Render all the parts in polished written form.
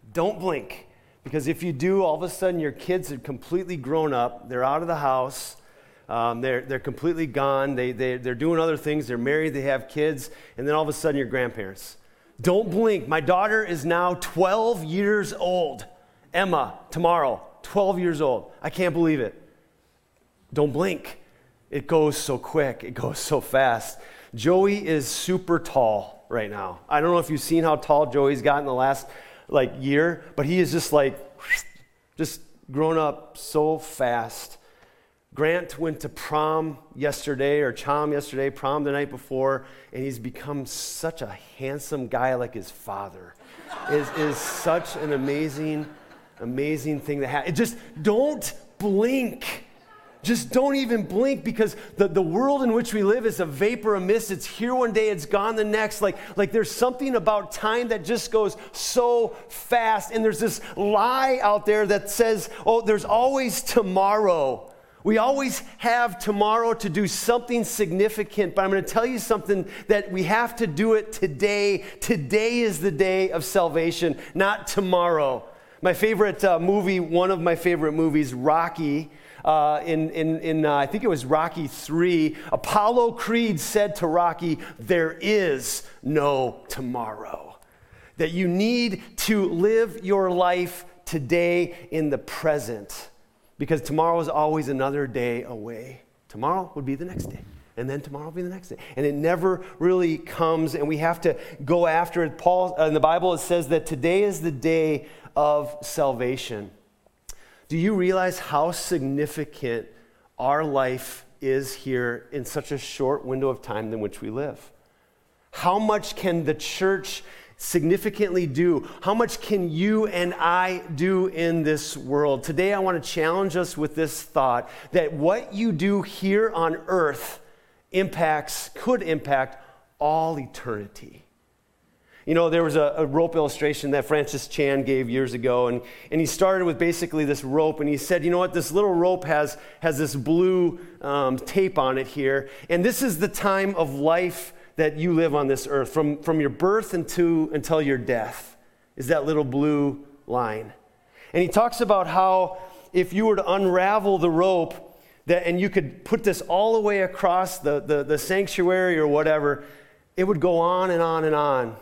Don't blink. Because if you do, all of a sudden your kids are completely grown up. They're out of the house. They're completely gone. They're doing other things. They're married. They have kids. And then all of a sudden you're grandparents. Don't blink. My daughter is now 12 years old. Emma, tomorrow, 12 years old. I can't believe it. Don't blink. It goes so quick. It goes so fast. Joey is super tall right now. I don't know if you've seen how tall Joey's gotten the last year, but he is just grown up so fast. Grant went to prom yesterday, prom the night before, and he's become such a handsome guy like his father. It is such an amazing thing to have. Just don't blink. Just don't even blink, because the world in which we live is a vapor, a mist. It's here one day, it's gone the next. Like there's something about time that just goes so fast. And there's this lie out there that says, oh, there's always tomorrow. We always have tomorrow to do something significant, but I'm going to tell you something, that we have to do it today. Today is the day of salvation, not tomorrow. My favorite movie, one of my favorite movies, Rocky, I think it was Rocky 3, Apollo Creed said to Rocky, there is no tomorrow. That you need to live your life today in the present. Because tomorrow is always another day away. Tomorrow would be the next day. And then tomorrow will be the next day. And it never really comes, and we have to go after it. Paul, in the Bible, it says that today is the day of salvation. Do you realize how significant our life is here in such a short window of time in which we live? How much can the church significantly do? How much can you and I do in this world? Today I want to challenge us with this thought that what you do here on earth could impact all eternity. You know, there was a rope illustration that Francis Chan gave years ago, and he started with basically this rope, and he said, you know what, this little rope has this blue tape on it here, and this is the time of life that you live on this earth, from your birth until your death, is that little blue line. And he talks about how if you were to unravel the rope, and you could put this all the way across the sanctuary or whatever, it would go on and on and on.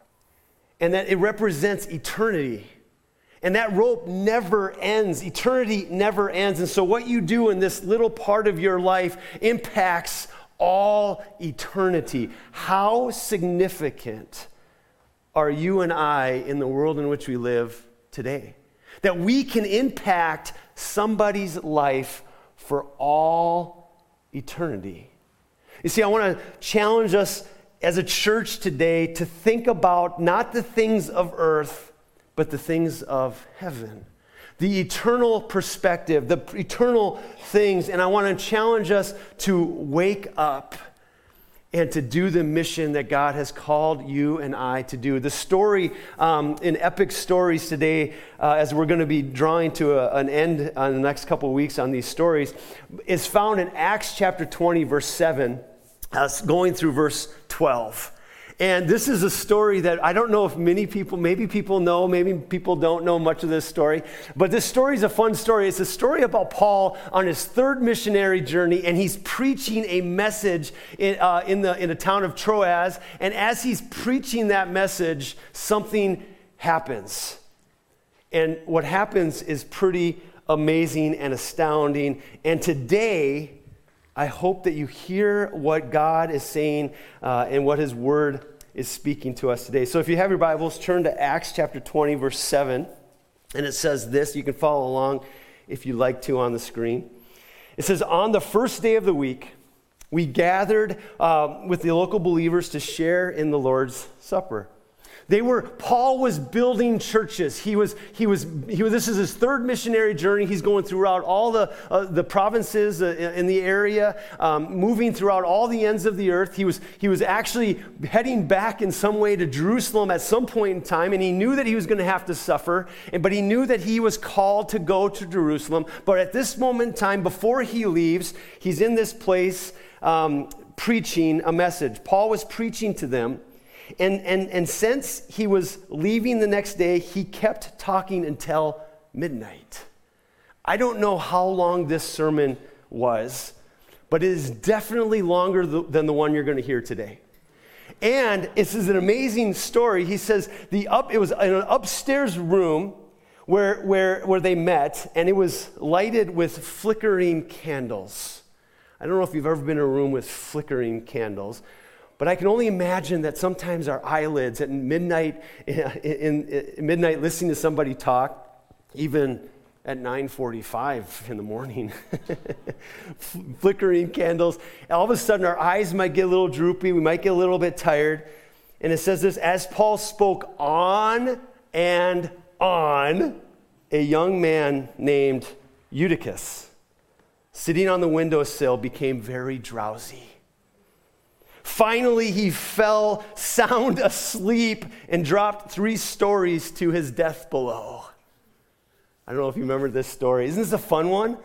And that it represents eternity. And that rope never ends. Eternity never ends. And so what you do in this little part of your life impacts all eternity. How significant are you and I in the world in which we live today? That we can impact somebody's life for all eternity. You see, I want to challenge us as a church today to think about not the things of earth, but the things of heaven. The eternal perspective, the eternal things. And I want to challenge us to wake up and to do the mission that God has called you and I to do. The story in Epic Stories today, as we're going to be drawing to an end on the next couple of weeks on these stories, is found in Acts chapter 20, verse 7, going through verse 12. And this is a story that I don't know if maybe people know, maybe people don't know much of this story, but this story is a fun story. It's a story about Paul on his third missionary journey, and he's preaching a message in the town of Troas, and as he's preaching that message, something happens. And what happens is pretty amazing and astounding, and today, I hope that you hear what God is saying and what his word is speaking to us today. So if you have your Bibles, turn to Acts chapter 20, verse 7. And it says this. You can follow along if you'd like to on the screen. It says, on the first day of the week, we gathered with the local believers to share in the Lord's Supper. Paul was building churches. This is his third missionary journey. He's going throughout all the provinces in the area, moving throughout all the ends of the earth. He was actually heading back in some way to Jerusalem at some point in time, and he knew that he was going to have to suffer, but he knew that he was called to go to Jerusalem. But at this moment in time, before he leaves, he's in this place preaching a message. Paul was preaching to them. And since he was leaving the next day, he kept talking until midnight. I don't know how long this sermon was, but it is definitely longer than the one you're going to hear today. And this is an amazing story. He says it was in an upstairs room where they met, and it was lighted with flickering candles. I don't know if you've ever been in a room with flickering candles, but I can only imagine that sometimes our eyelids at midnight, in midnight listening to somebody talk, even at 9:45 in the morning, flickering candles. All of a sudden, our eyes might get a little droopy. We might get a little bit tired. And it says this, as Paul spoke on and on, a young man named Eutychus, sitting on the windowsill, became very drowsy. Finally, he fell sound asleep and dropped 3 stories to his death below. I don't know if you remember this story. Isn't this a fun one?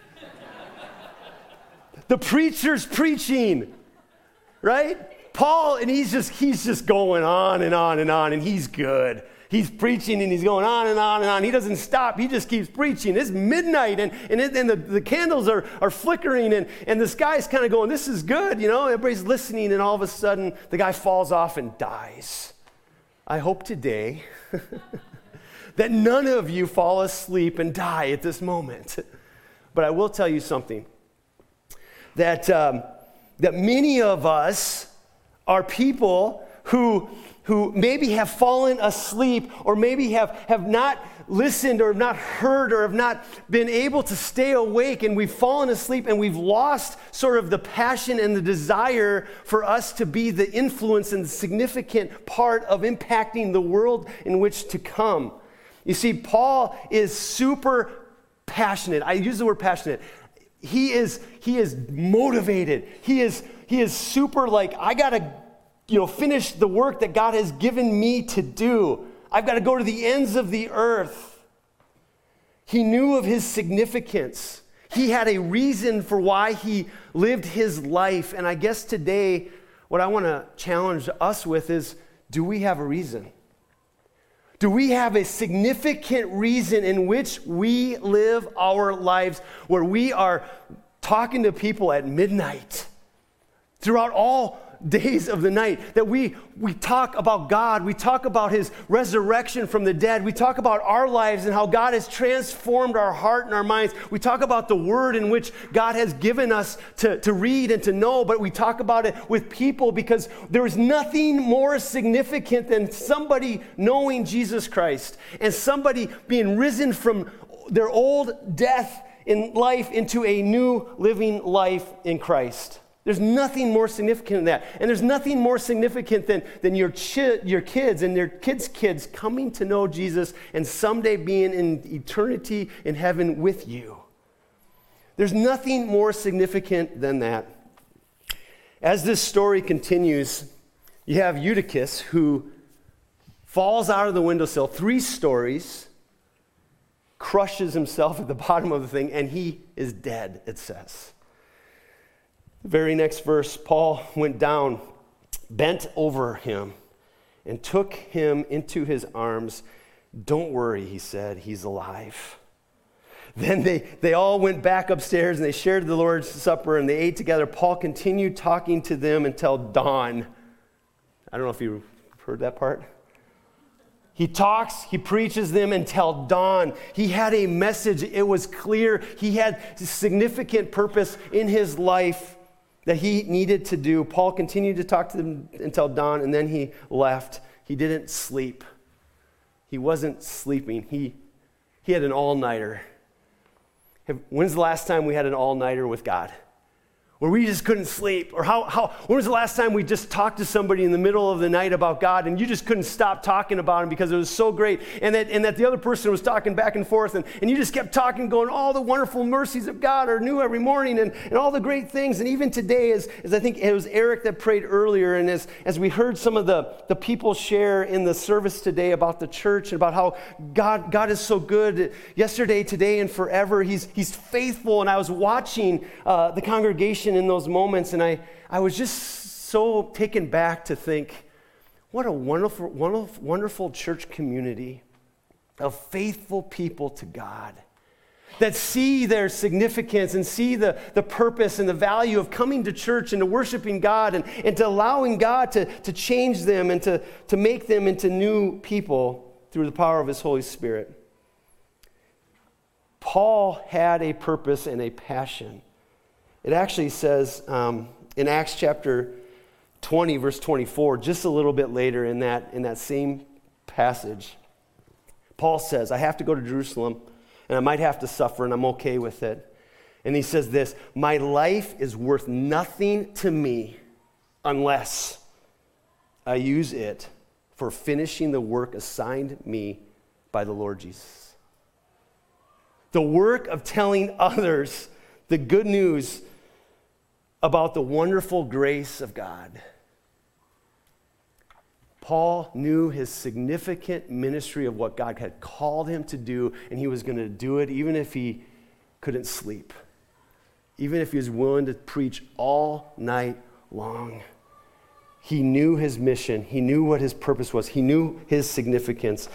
The preacher's preaching, right? Paul, and he's just going on and on and on, and he's good. He's preaching and he's going on and on and on. He doesn't stop. He just keeps preaching. It's midnight and the candles are flickering and this guy's kind of going, this is good, you know. Everybody's listening, and all of a sudden the guy falls off and dies. I hope today that none of you fall asleep and die at this moment. But I will tell you something, that many of us are people who maybe have fallen asleep, or maybe have not listened or have not heard or have not been able to stay awake, and we've fallen asleep and we've lost sort of the passion and the desire for us to be the influence and the significant part of impacting the world in which to come. You see, Paul is super passionate. I use the word passionate. He is motivated. He is super like, I got to finish the work that God has given me to do. I've got to go to the ends of the earth. He knew of his significance. He had a reason for why he lived his life. And I guess today, what I want to challenge us with is, do we have a reason? Do we have a significant reason in which we live our lives, where we are talking to people at midnight, throughout all days of the night, that we talk about God, we talk about his resurrection from the dead, we talk about our lives and how God has transformed our heart and our minds, we talk about the word in which God has given us to read and to know, but we talk about it with people, because there is nothing more significant than somebody knowing Jesus Christ and somebody being risen from their old death in life into a new living life in Christ. There's nothing more significant than that. And there's nothing more significant than your kids and their kids coming to know Jesus and someday being in eternity in heaven with you. There's nothing more significant than that. As this story continues, you have Eutychus, who falls out of the windowsill 3 stories, crushes himself at the bottom of the thing, and he is dead, it says. The very next verse, Paul went down, bent over him, and took him into his arms. Don't worry, he said, he's alive. Then they all went back upstairs and they shared the Lord's Supper and they ate together. Paul continued talking to them until dawn. I don't know if you heard that part. He talks, he preaches them until dawn. He had a message. It was clear. He had significant purpose in his life that he needed to do. Paul continued to talk to them until dawn, and then he left. He didn't sleep. He wasn't sleeping. He had an all-nighter. When's the last time we had an all-nighter with God? Where we just couldn't sleep? Or when was the last time we just talked to somebody in the middle of the night about God and you just couldn't stop talking about him because it was so great, and that the other person was talking back and forth, and you just kept talking, going, all the wonderful mercies of God are new every morning, and all the great things. And even today, as I think it was Eric that prayed earlier, and as we heard some of the people share in the service today about the church and about how God is so good yesterday, today, and forever. He's faithful. And I was watching the congregation in those moments, and I was just so taken back to think, What a wonderful, wonderful, wonderful church community of faithful people to God that see their significance and see the purpose and the value of coming to church and to worshiping God and to allowing God to change them and to make them into new people through the power of his Holy Spirit. Paul had a purpose and a passion. It actually says in Acts chapter 20, verse 24, just a little bit later in that same passage, Paul says, I have to go to Jerusalem, and I might have to suffer, and I'm okay with it. And he says this, my life is worth nothing to me unless I use it for finishing the work assigned me by the Lord Jesus. The work of telling others the good news about the wonderful grace of God. Paul knew his significant ministry of what God had called him to do, and he was going to do it even if he couldn't sleep, even if he was willing to preach all night long. He knew his mission. He knew what his purpose was. He knew his significance.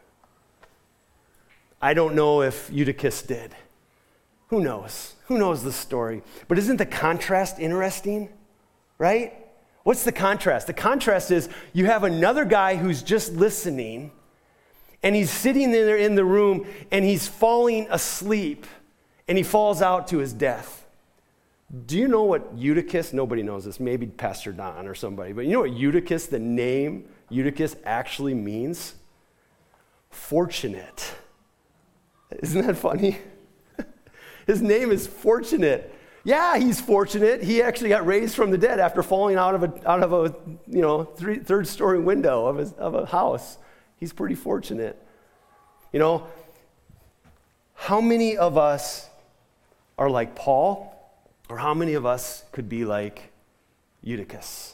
I don't know if Eutychus did. Who knows? Who knows the story? But isn't the contrast interesting, right? What's the contrast? The contrast is you have another guy who's just listening, and he's sitting there in the room, and he's falling asleep, and he falls out to his death. Do you know what Eutychus, nobody knows this, maybe Pastor Don or somebody, but you know what Eutychus, the name Eutychus actually means? Fortunate. Isn't that funny? His name is Fortunate. Yeah, he's fortunate. He actually got raised from the dead after falling out of a third-story window of a house. He's pretty fortunate. You know, how many of us are like Paul, or how many of us could be like Eutychus?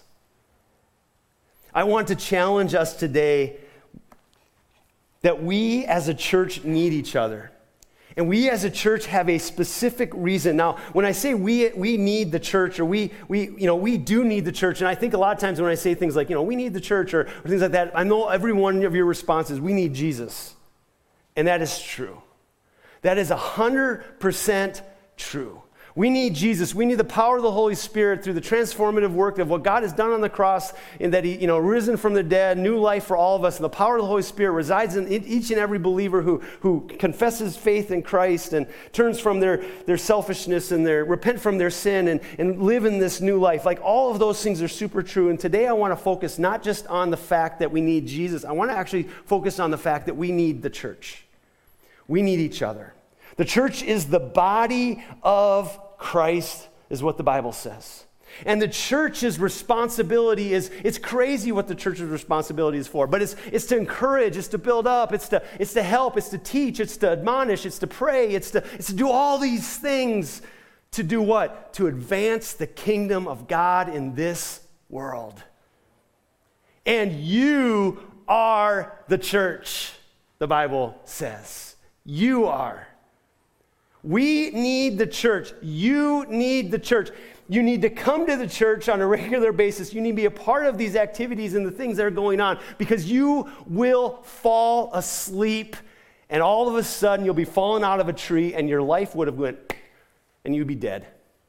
I want to challenge us today that we as a church need each other. And we as a church have a specific reason. Now, when I say we need the church, or we do need the church, and I think a lot of times when I say things like, we need the church or things like that, I know every one of your responses, we need Jesus. And that is true. That is 100% true. We need Jesus. We need the power of the Holy Spirit through the transformative work of what God has done on the cross, and that he, risen from the dead, new life for all of us. And the power of the Holy Spirit resides in each and every believer who confesses faith in Christ and turns from their selfishness and repent from their sin and live in this new life. Like, all of those things are super true. And today I want to focus not just on the fact that we need Jesus. I want to actually focus on the fact that we need the church. We need each other. The church is the body of Christ, is what the Bible says. And the church's responsibility it's crazy what the church's responsibility is for, but it's to encourage, it's to build up, it's to help, it's to teach, it's to admonish, it's to pray, it's to do all these things. To do what? To advance the kingdom of God in this world. And you are the church, the Bible says. You are. We need the church. You need the church. You need to come to the church on a regular basis. You need to be a part of these activities and the things that are going on, because you will fall asleep, and all of a sudden you'll be falling out of a tree, and your life would have went, and you'd be dead.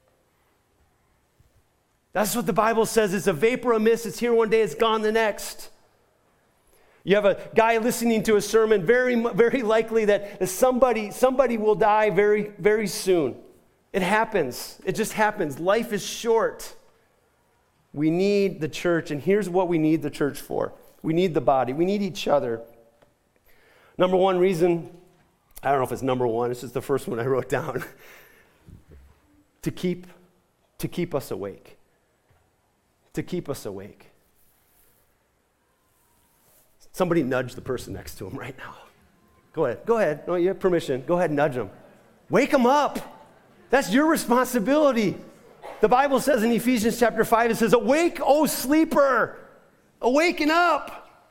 That's what the Bible says. It's a vapor, a mist. It's here one day, it's gone the next. You have a guy listening to a sermon, very, very likely that somebody will die very, very soon. It happens. It just happens. Life is short. We need the church, and here's what we need the church for. We need the body. We need each other. Number one reason, I don't know if it's number one, it's just the first one I wrote down, to keep us awake. To keep us awake. Somebody nudge the person next to him right now. Go ahead. No, you have permission. Go ahead and nudge them. Wake them up. That's your responsibility. The Bible says in Ephesians chapter 5, it says, "Awake, O sleeper, awaken up."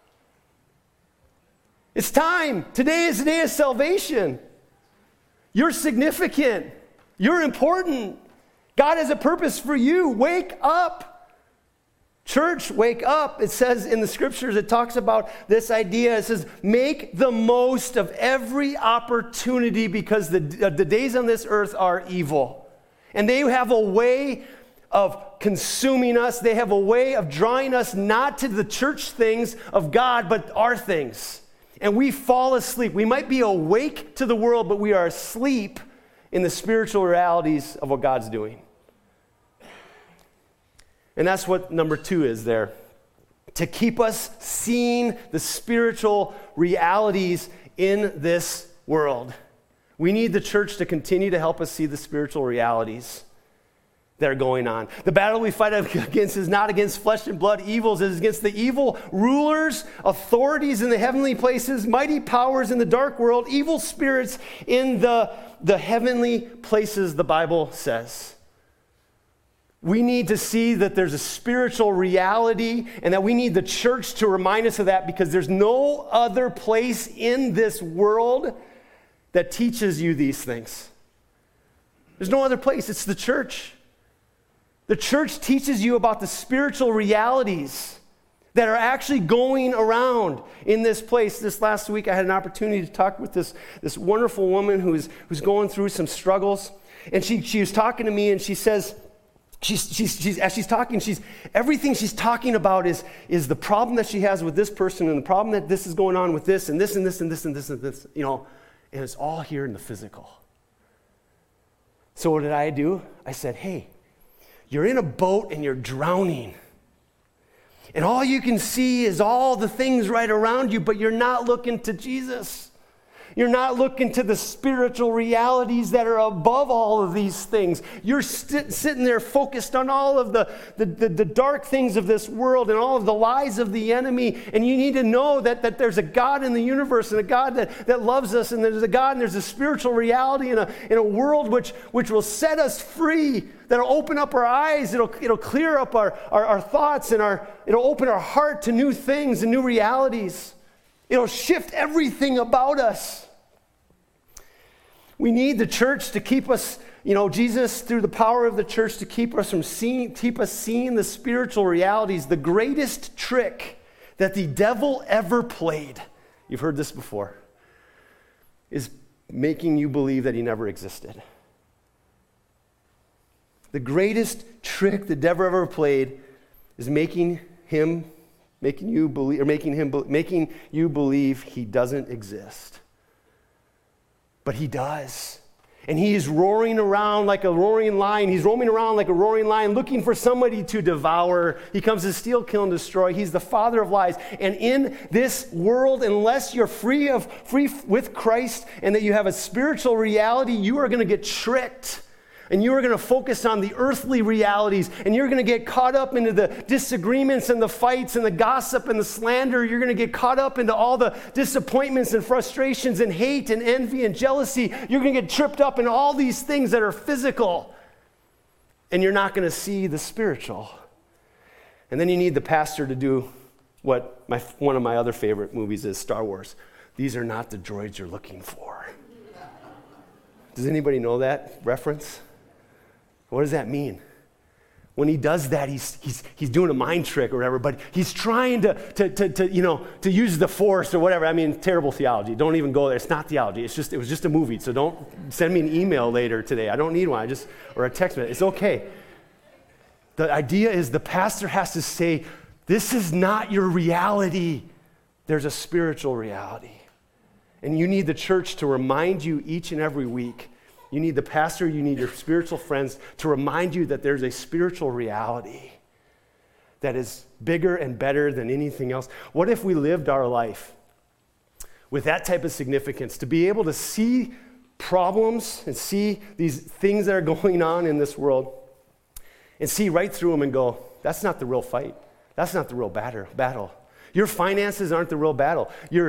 It's time. Today is the day of salvation. You're significant. You're important. God has a purpose for you. Wake up. Church, wake up. It says in the scriptures, it talks about this idea. It says, make the most of every opportunity because the days on this earth are evil. And they have a way of consuming us. They have a way of drawing us not to the church things of God, but our things. And we fall asleep. We might be awake to the world, but we are asleep in the spiritual realities of what God's doing. And that's what number 2 is there. To keep us seeing the spiritual realities in this world. We need the church to continue to help us see the spiritual realities that are going on. The battle we fight against is not against flesh and blood evils. It is against the evil rulers, authorities in the heavenly places, mighty powers in the dark world, evil spirits in the heavenly places, the Bible says. We need to see that there's a spiritual reality and that we need the church to remind us of that because there's no other place in this world that teaches you these things. There's no other place. It's the church. The church teaches you about the spiritual realities that are actually going around in this place. This last week, I had an opportunity to talk with this wonderful woman who's going through some struggles. And she was talking to me and she says, as she's talking, everything she's talking about is the problem that she has with this person and the problem that this is going on with this and this and this and this and this and this, and it's all here in the physical. So what did I do? I said, hey, you're in a boat and you're drowning. And all you can see is all the things right around you, but you're not looking to Jesus. You're not looking to the spiritual realities that are above all of these things. You're sitting there focused on all of the dark things of this world and all of the lies of the enemy. And you need to know that there's a God in the universe and a God that loves us. And there's a God and there's a spiritual reality in a world which will set us free, that'll open up our eyes. It'll clear up our thoughts and it'll open our heart to new things and new realities. It'll shift everything about us. We need the church to keep us, Jesus, through the power of the church, to keep us seeing the spiritual realities. The greatest trick that the devil ever played, you've heard this before, is making you believe that he never existed. The greatest trick the devil ever played is making you believe he doesn't exist. But he does. And he is roaring around like a roaring lion. He's roaming around like a roaring lion looking for somebody to devour. He comes to steal, kill, and destroy. He's the father of lies. And in this world, unless you're free with Christ and that you have a spiritual reality, you are going to get tricked. And you are going to focus on the earthly realities, and you're going to get caught up into the disagreements and the fights and the gossip and the slander. You're going to get caught up into all the disappointments and frustrations and hate and envy and jealousy. You're going to get tripped up in all these things that are physical, and you're not going to see the spiritual. And then you need the pastor to do what one of my other favorite movies is, Star Wars. These are not the droids you're looking for. Does anybody know that reference? What does that mean? When he does that, he's doing a mind trick or whatever, but he's trying to use the force or whatever. I mean, terrible theology. Don't even go there. It's not theology. It was just a movie. So don't send me an email later today. I don't need one. Or a text message. It's okay. The idea is the pastor has to say, this is not your reality. There's a spiritual reality. And you need the church to remind you each and every week. You need the pastor, you need your spiritual friends to remind you that there's a spiritual reality that is bigger and better than anything else. What if we lived our life with that type of significance, to be able to see problems and see these things that are going on in this world and see right through them and go, that's not the real fight. That's not the real battle. Your finances aren't the real battle.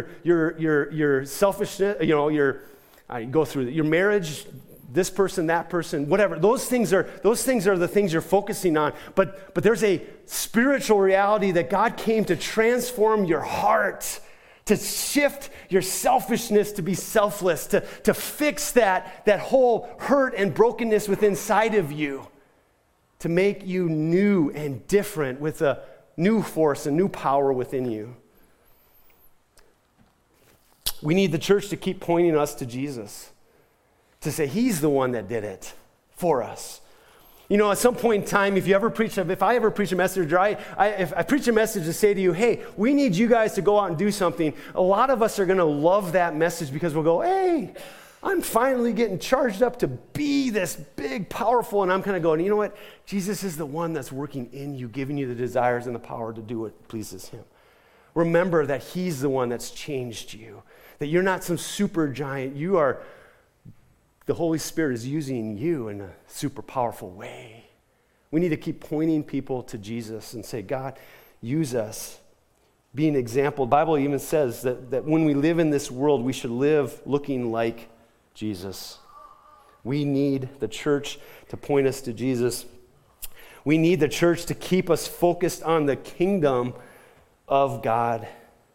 Your selfishness, I go through your marriage, this person, that person, whatever. Those things are the things you're focusing on. But there's a spiritual reality that God came to transform your heart, to shift your selfishness to be selfless, to fix that whole hurt and brokenness within inside of you, to make you new and different with a new force and new power within you. We need the church to keep pointing us to Jesus, to say he's the one that did it for us. You know, at some point in time, if I ever preach a message, or if I preach a message to say to you, hey, we need you guys to go out and do something, a lot of us are going to love that message because we'll go, hey, I'm finally getting charged up to be this big, powerful, and I'm kind of going, you know what? Jesus is the one that's working in you, giving you the desires and the power to do what pleases him. Remember that he's the one that's changed you, that you're not some super giant. The Holy Spirit is using you in a super powerful way. We need to keep pointing people to Jesus and say, God, use us. Be an example. The Bible even says that when we live in this world, we should live looking like Jesus. We need the church to point us to Jesus. We need the church to keep us focused on the kingdom of God.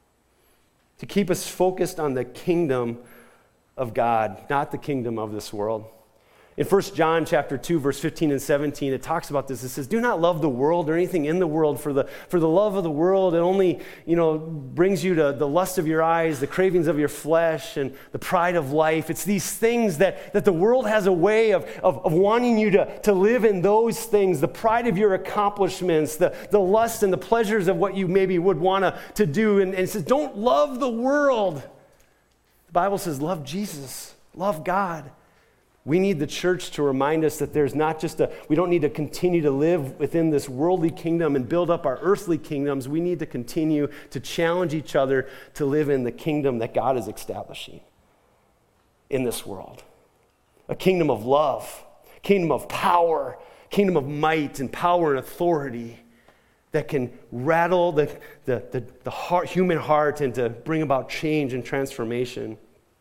To keep us focused on the kingdom of God, not the kingdom of this world. In 1 John chapter 2, verse 15 and 17, it talks about this. It says, do not love the world or anything in the world, for the love of the world, it only, brings you to the lust of your eyes, the cravings of your flesh, and the pride of life. It's these things that the world has a way of wanting you to live in those things, the pride of your accomplishments, the lust and the pleasures of what you maybe would want to do. And it says, don't love the world. The Bible says, love Jesus, love God. We need the church to remind us that there's not just we don't need to continue to live within this worldly kingdom and build up our earthly kingdoms. We need to continue to challenge each other to live in the kingdom that God is establishing in this world. A kingdom of love, kingdom of power, kingdom of might and power and authority that can rattle the human heart and to bring about change and transformation.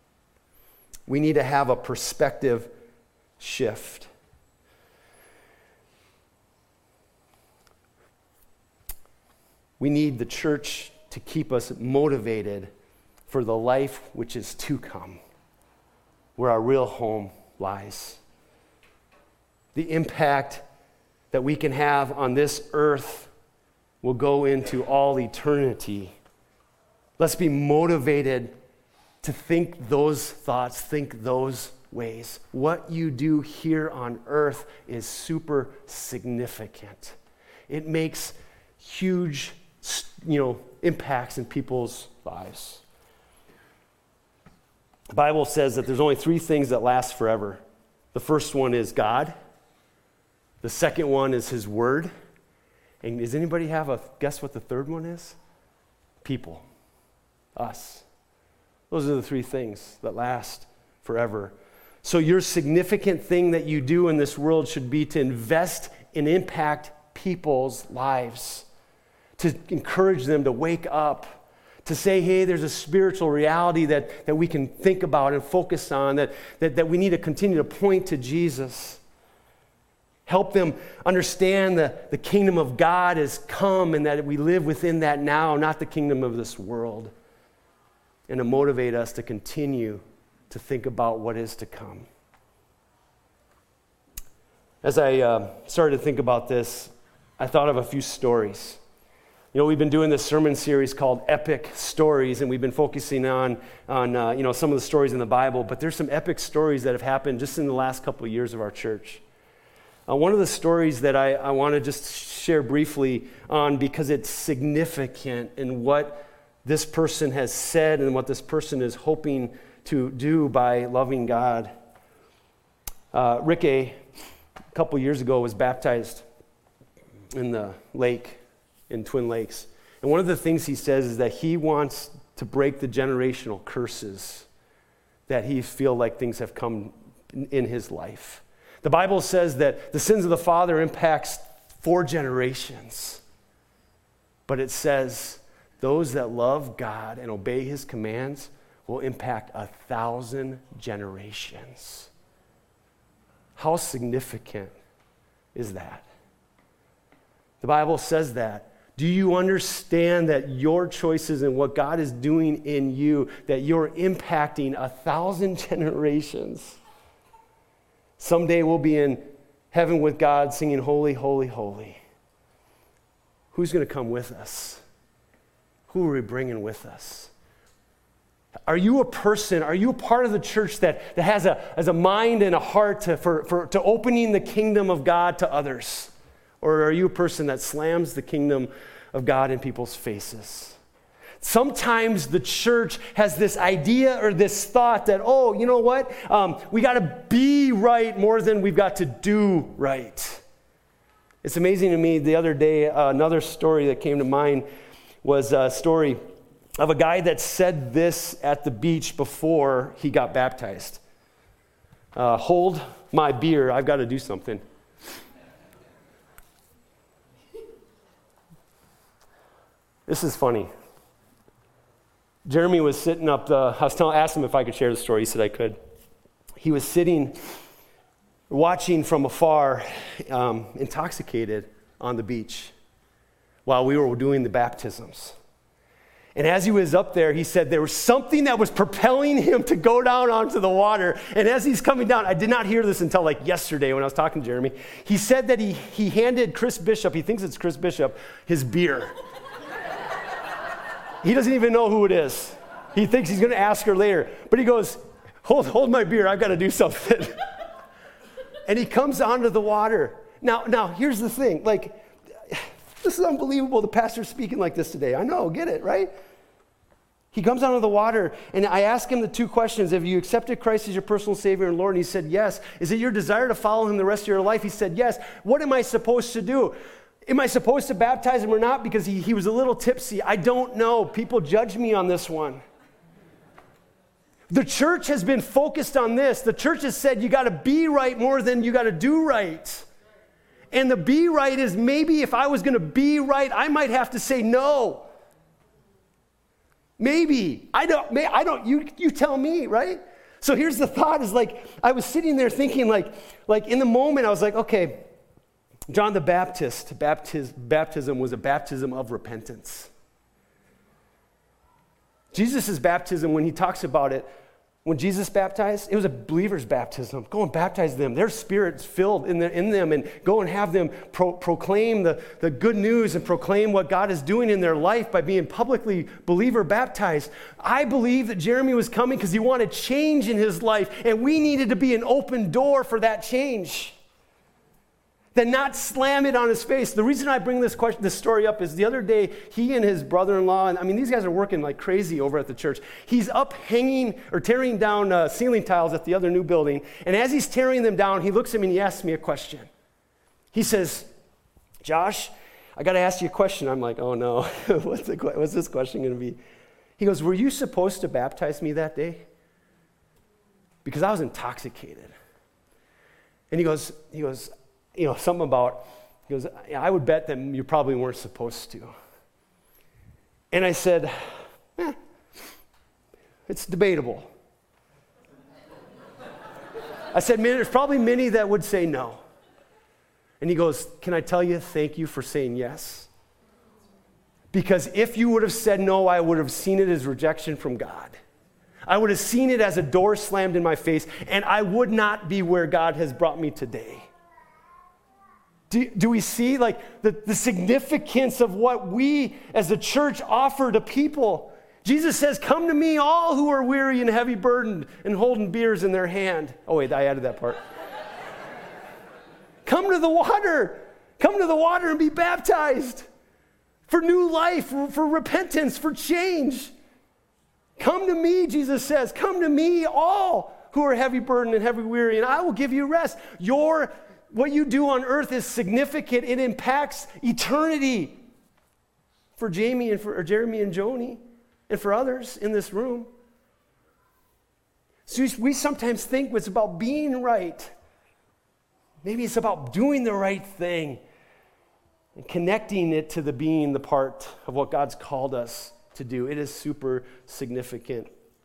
We need to have a perspective shift. We need the church to keep us motivated for the life which is to come, where our real home lies. The impact that we can have on this earth will go into all eternity. Let's be motivated to think those thoughts, think those ways. What you do here on earth is super significant. It makes huge, impacts in people's lives. The Bible says that there's only 3 things that last forever. The first one is God. The second one is his word. And does anybody have a guess what the third one is? People. Us. Those are the 3 things that last forever. So your significant thing that you do in this world should be to invest and impact people's lives, to encourage them to wake up, to say, hey, there's a spiritual reality that we can think about and focus on, that we need to continue to point to Jesus. Help them understand the kingdom of God has come and that we live within that now, not the kingdom of this world. And to motivate us to continue to think about what is to come. As I started to think about this, I thought of a few stories. We've been doing this sermon series called Epic Stories, and we've been focusing on some of the stories in the Bible, but there's some epic stories that have happened just in the last couple of years of our church. One of the stories that I want to just share briefly on, because it's significant in what this person has said and what this person is hoping to do by loving God. Rick a couple years ago was baptized in the lake, in Twin Lakes. And one of the things he says is that he wants to break the generational curses that he feels like things have come in his life. The Bible says that the sins of the father impacts 4 generations. But it says those that love God and obey his commands will impact 1,000 generations. How significant is that? The Bible says that. Do you understand that your choices and what God is doing in you, that you're impacting 1,000 generations? Someday we'll be in heaven with God singing, holy, holy, holy. who's going to come with us? Who are we bringing with us? Are you a person, are you a part of the church that has a mind and a heart to opening the kingdom of God to others? Or are you a person that slams the kingdom of God in people's faces? Sometimes the church has this idea or this thought that, oh, you know what? We got to be right more than we've got to do right. It's amazing to me, the other day, another story that came to mind was a story of a guy that said this at the beach before he got baptized. Hold my beer, I've got to do something. This is funny. Jeremy was sitting up, asked him if I could share the story. He said I could. He was sitting, watching from afar, intoxicated on the beach while we were doing the baptisms. And as he was up there, he said there was something that was propelling him to go down onto the water. And as he's coming down, I did not hear this until like yesterday when I was talking to Jeremy. He said that he handed Chris Bishop, he thinks it's Chris Bishop, his beer. He doesn't even know who it is. He thinks he's going to ask her later. But he goes, hold my beer, I've got to do something. And he comes onto the water. Now, here's the thing. Like, this is unbelievable. The pastor's speaking like this today. I know, get it, right? He comes onto the water, and I ask him the two questions. Have you accepted Christ as your personal Savior and Lord? And he said, yes. Is it your desire to follow him the rest of your life? He said, yes. What am I supposed to do? Am I supposed to baptize him or not? Because he was a little tipsy. I don't know. People judge me on this one. The church has been focused on this. The church has said you got to be right more than you got to do right. And the be right is maybe if I was going to be right, I might have to say no. Maybe. I don't, you tell me, right? So here's the thought is like, I was sitting there thinking like in the moment, I was like, okay, John the Baptist, baptism was a baptism of repentance. Jesus' baptism, when he talks about it, when Jesus baptized, it was a believer's baptism. Go and baptize them. Their spirit's filled in them, and go and have them proclaim the good news and proclaim what God is doing in their life by being publicly believer baptized. I believe that Jeremy was coming because he wanted change in his life, and we needed to be an open door for that change. Then not slam it on his face. The reason I bring this story up is the other day, he and his brother-in-law, and I mean, these guys are working like crazy over at the church. He's up hanging or tearing down ceiling tiles at the other new building. And as he's tearing them down, he looks at me and he asks me a question. He says, Josh, I got to ask you a question. I'm like, oh no, what's this question going to be? He goes, were you supposed to baptize me that day? Because I was intoxicated. And he goes, you know, something about, he goes, I would bet that you probably weren't supposed to. And I said, it's debatable. I said, there's probably many that would say no. And he goes, can I tell you, thank you for saying yes? Because if you would have said no, I would have seen it as rejection from God. I would have seen it as a door slammed in my face, and I would not be where God has brought me today. Do we see like the significance of what we as a church offer to people? Jesus says, come to me all who are weary and heavy burdened and holding beers in their hand. Oh wait, I added that part. Come to the water. Come to the water and be baptized for new life, for repentance, for change. Come to me, Jesus says. Come to me all who are heavy burdened and heavy weary, and I will give you rest. What you do on earth is significant. It impacts eternity for Jeremy and Joni and for others in this room. So we sometimes think it's about being right. Maybe it's about doing the right thing and connecting it to being the part of what God's called us to do. It is super significant.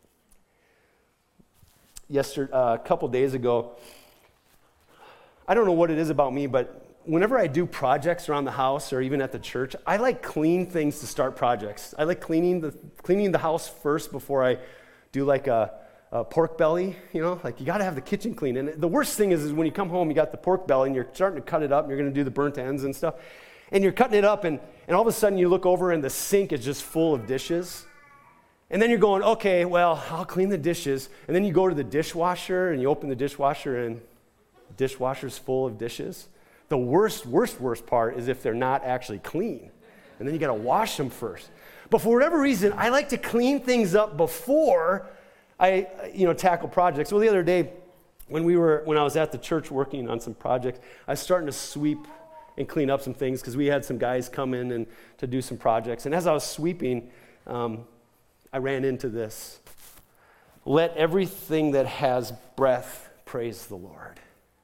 A couple days ago, I don't know what it is about me, but whenever I do projects around the house or even at the church, I like clean things to start projects. I like cleaning the house first before I do like a pork belly, you know, like you got to have the kitchen clean. And the worst thing is when you come home, you got the pork belly and you're starting to cut it up and you're going to do the burnt ends and stuff. And you're cutting it up, and all of a sudden you look over and the sink is just full of dishes. And then you're going, okay, well, I'll clean the dishes. And then you go to the dishwasher, and you open the dishwasher, and the dishwasher's full of dishes. The worst part is if they're not actually clean. And then you got to wash them first. But for whatever reason, I like to clean things up before I tackle projects. Well, the other day, when I was at the church working on some projects, I was starting to sweep and clean up some things because we had some guys come in and to do some projects. And as I was sweeping, I ran into this. Let everything that has breath praise the Lord.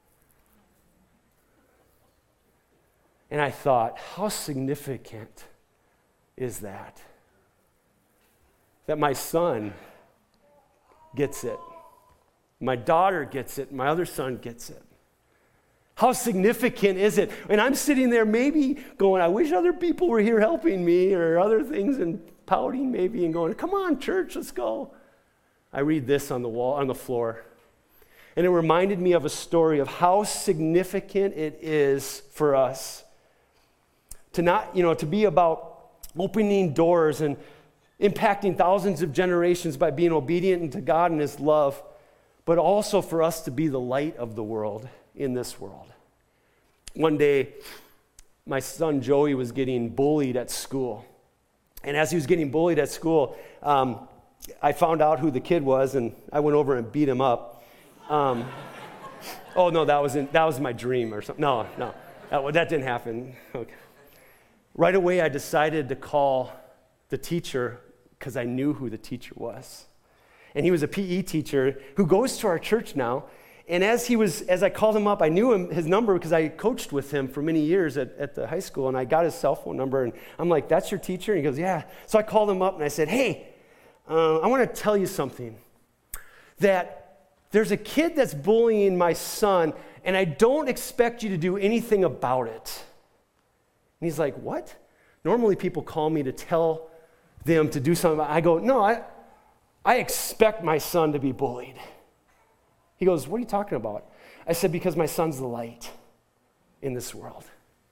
And I thought, how significant is that? That my son gets it. My daughter gets it. My other son gets it. How significant is it? And I'm sitting there maybe going, I wish other people were here helping me or other things, and pouting maybe and going, come on, church, let's go. I read this on the wall, on the floor. And it reminded me of a story of how significant it is for us to be about opening doors and impacting thousands of generations by being obedient to God and His love, but also for us to be the light of the world in this world. One day, my son Joey was getting bullied at school. And as he was getting bullied at school, I found out who the kid was, and I went over and beat him up. Oh no, that was my dream or something. No, that didn't happen. Okay. Right away, I decided to call the teacher because I knew who the teacher was. And he was a PE teacher who goes to our church now. And as I called him up, I knew his number because I coached with him for many years at the high school, and I got his cell phone number, and I'm like, that's your teacher? And he goes, yeah. So I called him up, and I said, hey, I want to tell you something, that there's a kid that's bullying my son, and I don't expect you to do anything about it. And he's like, what? Normally people call me to tell them to do something. I go, no, I expect my son to be bullied. He goes, what are you talking about? I said, because my son's the light in this world.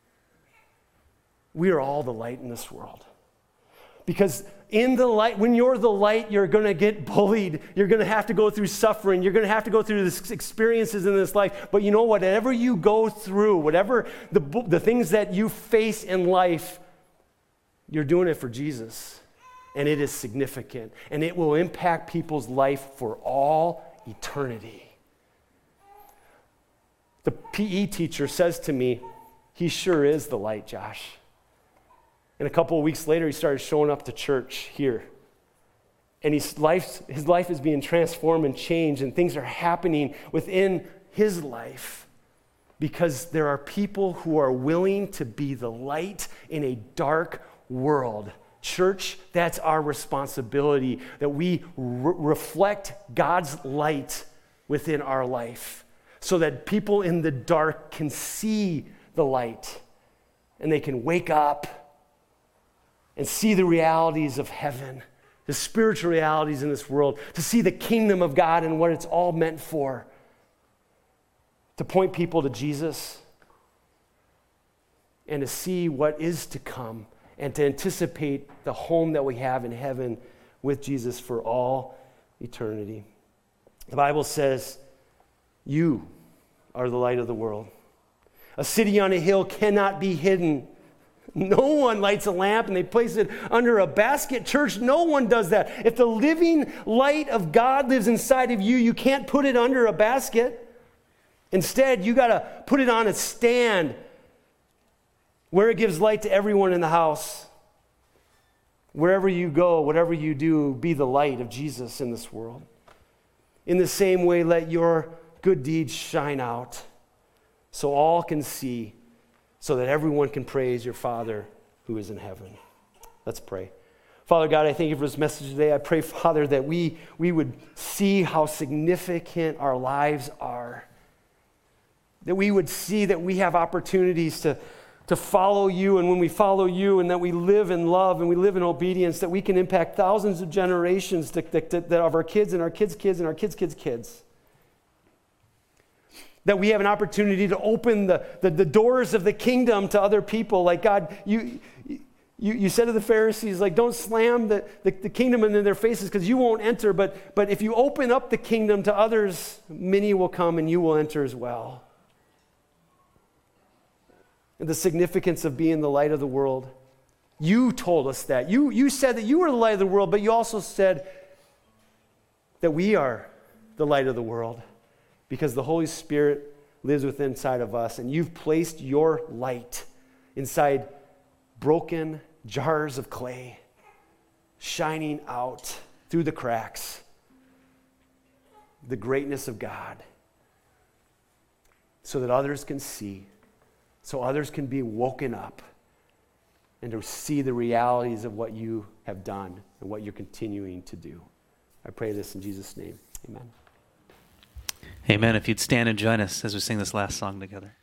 We are all the light in this world. Because in the light, when you're the light, you're going to get bullied. You're going to have to go through suffering. You're going to have to go through this experiences in this life. But you know, whatever you go through, whatever the things that you face in life, you're doing it for Jesus. And it is significant. And it will impact people's life for all eternity. The PE teacher says to me, he sure is the light, Josh. And a couple of weeks later, he started showing up to church here. And his life is being transformed and changed, and things are happening within his life because there are people who are willing to be the light in a dark world. Church, that's our responsibility, that we reflect God's light within our life so that people in the dark can see the light and they can wake up and see the realities of heaven, the spiritual realities in this world, to see the kingdom of God and what it's all meant for, to point people to Jesus and to see what is to come and to anticipate the home that we have in heaven with Jesus for all eternity. The Bible says, you are the light of the world. A city on a hill cannot be hidden. No one lights a lamp and they place it under a basket. Church, no one does that. If the living light of God lives inside of you, you can't put it under a basket. Instead, you got to put it on a stand where it gives light to everyone in the house. Wherever you go, whatever you do, be the light of Jesus in this world. In the same way, let your good deeds shine out so all can see, so that everyone can praise your Father who is in heaven. Let's pray. Father God, I thank you for this message today. I pray, Father, that we would see how significant our lives are. That we would see that we have opportunities to follow you, and when we follow you and that we live in love and we live in obedience, that we can impact thousands of generations that of our kids and our kids' kids and our kids' kids' kids. That we have an opportunity to open the doors of the kingdom to other people. Like, God, you said to the Pharisees, like, don't slam the kingdom into their faces because you won't enter. But if you open up the kingdom to others, many will come and you will enter as well. And the significance of being the light of the world. You told us that. You said that you were the light of the world, but you also said that we are the light of the world because the Holy Spirit lives within inside of us, and you've placed your light inside broken jars of clay, shining out through the cracks the greatness of God so that others can see, so others can be woken up and to see the realities of what you have done and what you're continuing to do. I pray this in Jesus' name. Amen. Amen. If you'd stand and join us as we sing this last song together.